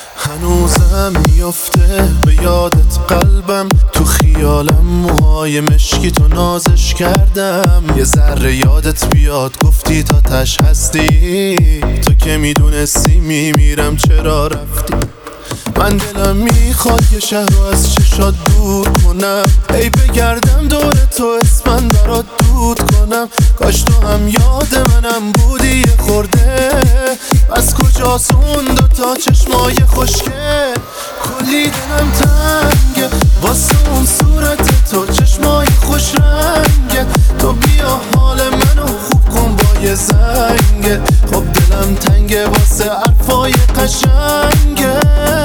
هنوزم میفته به یادت قلبم، تو خیالم موهای مشکی تو نازش کردم. یه ذره یادت بیاد گفتی تا تش هستی، تو که میدونستی میمیرم چرا رفتی. من دلم میخواد یه شهر رو از چشات دور کنم، ای بگردم دور تو اسمن برات دود کنم. کاش تو هم یاد منم بودی یه خورده، از کجاست اون دوتا چشمای خوشگل. کلی دلم تنگه واسه اون صورت تو، چشمای خوش رنگه. تو بیا حال منو خوب کن با یه زنگه، خب دلم تنگه واسه حرفای قشنگه.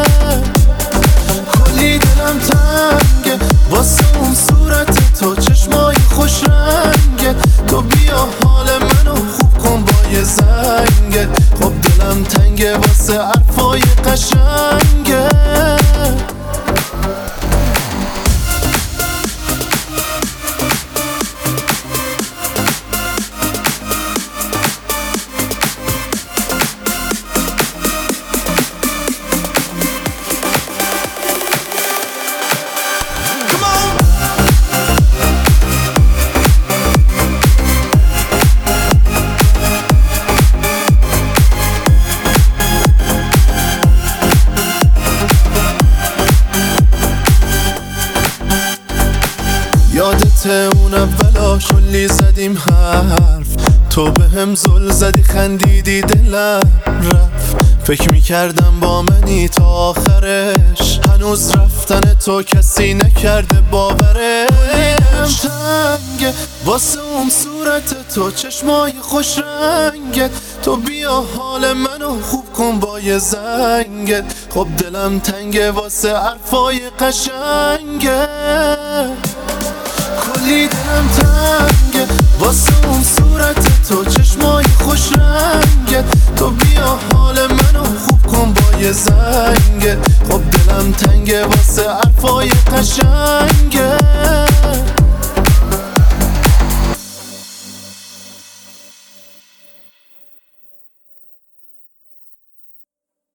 کلی دلم تنگه واسه اون صورت تو، چشمای خوش رنگه. تو بیا حال منو خوب کن با یه زنگه، خب دلم تنگه واسه حرفای قشنگه. یادت اون اولاش کلی زدیم حرف، تو به هم زل زدی خندیدی دلم رفت. فکر میکردم با منی تا آخرش، هنوز رفتن تو کسی نکرده باورش. تنگه واسه اون صورت تو، چشمای خوش رنگت. تو بیا حال منو خوب کن با یه زنگت، خب دلم تنگه واسه حرفای قشنگه. کلی دلم تنگه واسه اون صورت تو، چشمای خوش رنگت. تو بیا حال منو خوب کن با یه زنگه، خب دلم تنگه واسه حرفای قشنگه.